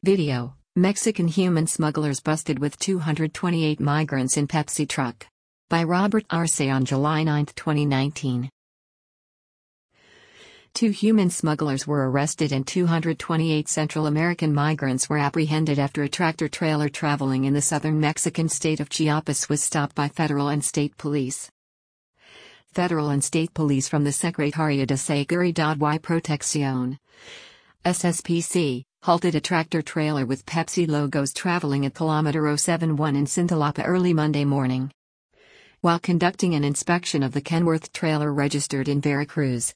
Video: Mexican human smugglers busted with 228 migrants in Pepsi truck. By Robert Arce on July 9, 2019. Two human smugglers were arrested and 228 Central American migrants were apprehended after a tractor-trailer traveling in the southern Mexican state of Chiapas was stopped by federal and state police. Federal and state police from the Secretaría de Seguridad y Protección (SSPC) halted a tractor-trailer with Pepsi logos traveling at kilometer 071 in Cintalapa early Monday morning. While conducting an inspection of the Kenworth trailer registered in Veracruz,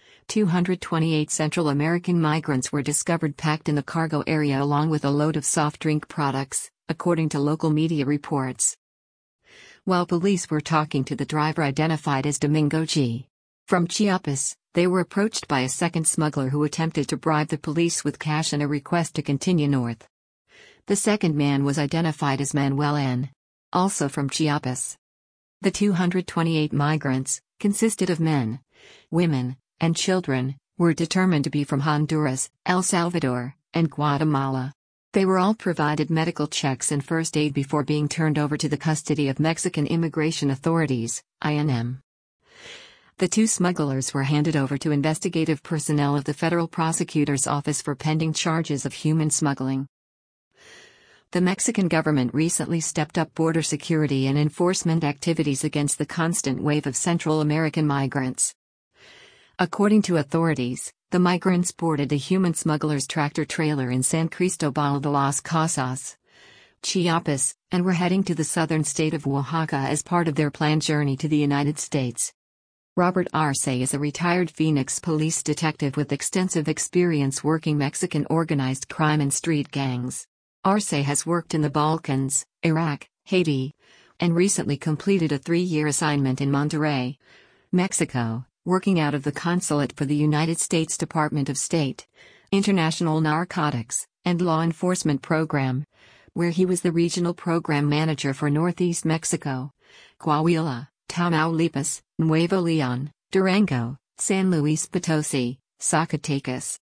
228 Central American migrants were discovered packed in the cargo area along with a load of soft drink products, according to local media reports. While police were talking to the driver identified as Domingo G. from Chiapas, they were approached by a second smuggler who attempted to bribe the police with cash and a request to continue north. The second man was identified as Manuel N., also from Chiapas. The 228 migrants, consisted of men, women, and children, were determined to be from Honduras, El Salvador, and Guatemala. They were all provided medical checks and first aid before being turned over to the custody of Mexican immigration authorities, INM. The two smugglers were handed over to investigative personnel of the Federal Prosecutor's Office for pending charges of human smuggling. The Mexican government recently stepped up border security and enforcement activities against the constant wave of Central American migrants. According to authorities, the migrants boarded a human smuggler's tractor-trailer in San Cristobal de las Casas, Chiapas, and were heading to the southern state of Oaxaca as part of their planned journey to the United States. Robert Arce is a retired Phoenix police detective with extensive experience working Mexican organized crime and street gangs. Arce has worked in the Balkans, Iraq, Haiti, and recently completed a 3-year assignment in Monterrey, Mexico, working out of the Consulate for the United States Department of State, International Narcotics, and Law Enforcement Program, where he was the regional program manager for Northeast Mexico, Coahuila, Tamaulipas, Nuevo León, Durango, San Luis Potosi, Zacatecas,